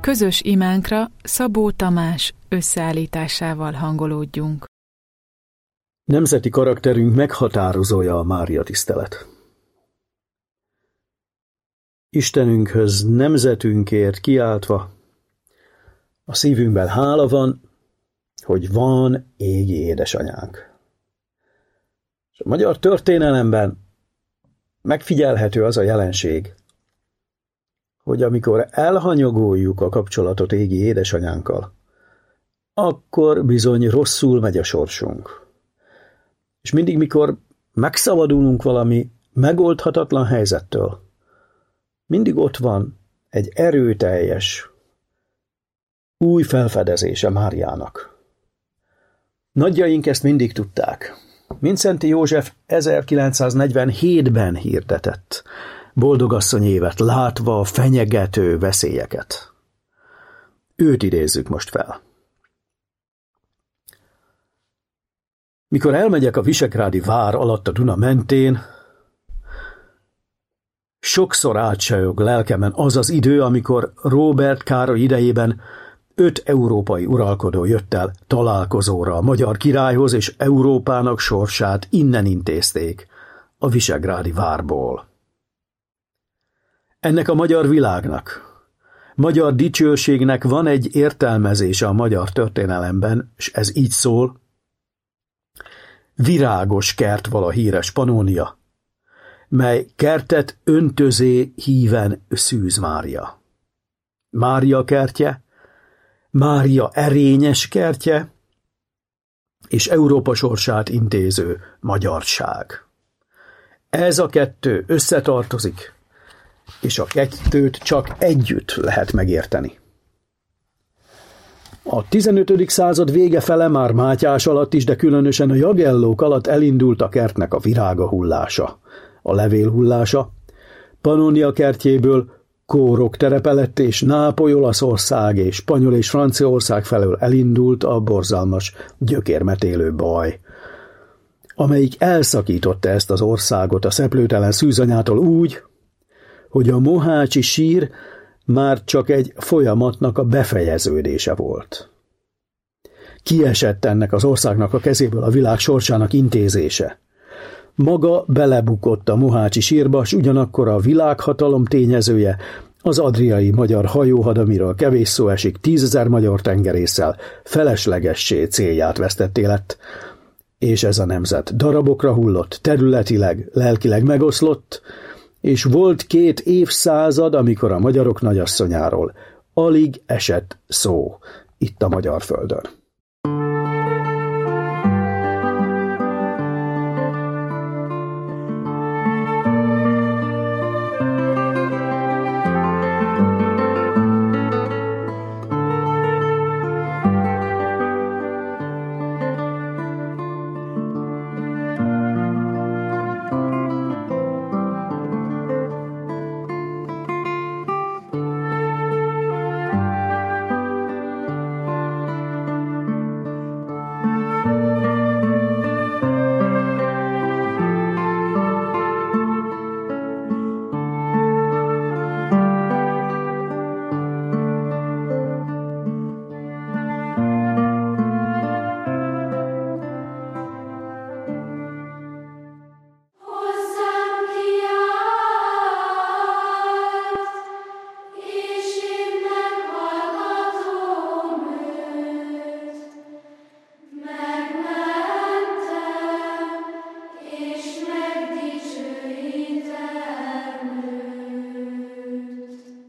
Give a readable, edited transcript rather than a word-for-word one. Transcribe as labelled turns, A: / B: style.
A: közös imánkra Szabó Tamás összeállításával hangolódjunk.
B: Nemzeti karakterünk meghatározója a Mária tisztelet. Istenünkhöz nemzetünkért kiáltva, a szívünkben hála van, hogy van égi édesanyánk. És a magyar történelemben megfigyelhető az a jelenség, hogy amikor elhanyagoljuk a kapcsolatot égi édesanyánkkal, akkor bizony rosszul megy a sorsunk. És mindig, mikor megszabadulunk valami megoldhatatlan helyzettől, mindig ott van egy erőteljes, új felfedezése Máriának. Nagyjaink ezt mindig tudták. Mindszenty József 1947-ben hirdetett boldogasszony évet, látva a fenyegető veszélyeket. Őt idézzük most fel. Mikor elmegyek a visegrádi vár alatt a Duna mentén, sokszor átcsajog lelkemen az az idő, amikor Róbert Károly idejében 5 európai uralkodó jött el találkozóra a magyar királyhoz, és Európának sorsát innen intézték, a visegrádi várból. Ennek a magyar világnak, magyar dicsőségnek van egy értelmezése a magyar történelemben, és ez így szól: virágos kert val a híres Panónia, mely kertet öntözé híven Szűz Mária. Mária kertje, Mária erényes kertje, és Európa sorsát intéző magyarság. Ez a kettő összetartozik, és a kettőt csak együtt lehet megérteni. A 15. század vége fele már Mátyás alatt is, de különösen a Jagellók alatt elindult a kertnek a virága hullása, a levél hullása. Pannonia kertjéből kórok terepe lett, és Nápoly, Olaszország és Spanyol és Franciaország felől elindult a borzalmas, gyökérmetélő baj, amelyik elszakította ezt az országot a szeplőtelen szűzanyától úgy, hogy a mohácsi sír már csak egy folyamatnak a befejeződése volt. Kiesett ennek az országnak a kezéből a világ sorsának intézése. Maga belebukott a mohácsi sírba, s ugyanakkor a világhatalom tényezője, az adriai magyar hajóhad, amiről kevés szó esik, 10 000 magyar tengerésszel feleslegessé célját vesztetté lett, és ez a nemzet darabokra hullott, területileg, lelkileg megoszlott, és volt 2 évszázad, amikor a magyarok nagyasszonyáról alig esett szó itt a magyar földön.